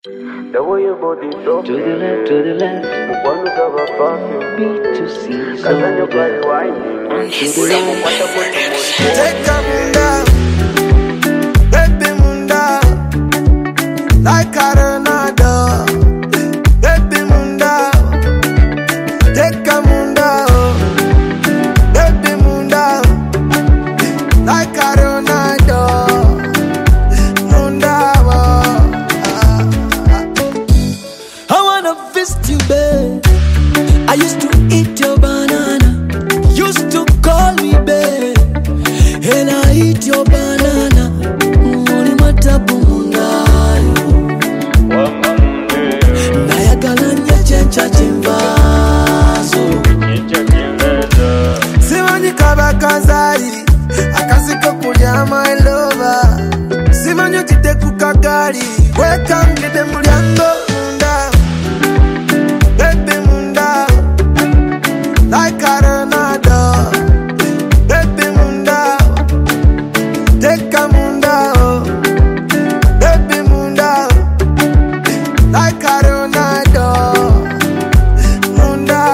The way your body talk To the left, Mukwano zaba parking B2C, Kazanyo bali whining Ula mukwata kwenye Take a munda, baby munda, like a Ronaldo. Baby munda, take a munda, baby munda, like a Ronaldo. Munda, I wanna visit you, babe. I used to eat your banana. Used to call me babe, and I eat your banana. Muni matabu mungayo, nayagala nye chencha chimbazo. Simanyi kabakazari, akasiko kulya my lover. Simanyi otite kukagari, weka ngide mulyango munda. Baby munda, like a Ronaldo. Baby munda, take a munda, baby munda, like a Ronaldo. Munda,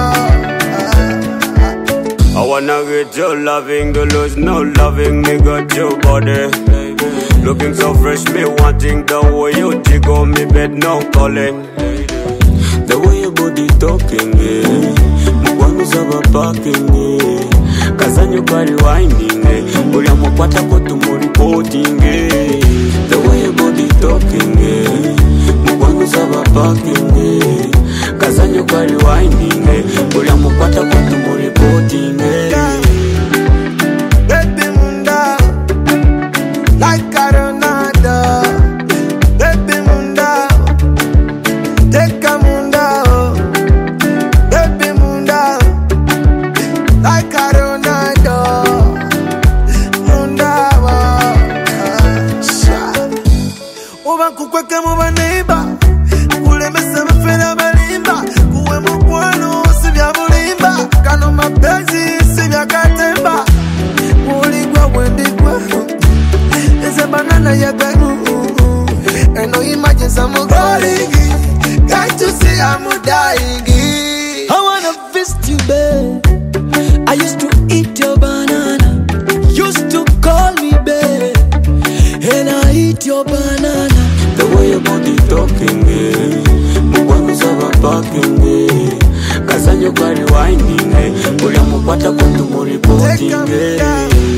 I wanna get your loving, the lose no loving, me got your body. Looking so fresh, me wanting the way you jiggle me bed, no calling. The way your body talking, Mukwano zaba parking, Kazanyo bali whining, Ula mukwata kotu reporting. The way your body talking, Mukwano zaba parking, Kazanyo bali whining, Ula mukwata kotu reporting. baby munda, like a Ronaldo. Baby munda, take a munda, baby munda, like a Ronaldo. Munda, uba kukweke muba neighbor, kulemesa mfera balimba, kuwe mukwano sibya bulimba, kano mapenzi sibya katemba, muligwa wendigwa, eze banana ya gangu, and no imagine some going, can't you see I'm dying? I wanna visit you, babe. I used to eat your banana, used to call me babe, and I eat your banana. The way your body talking, Mukwano zaba parking, Kazanyo bali whining, Ula mukwata kotu Take a reporting. munda,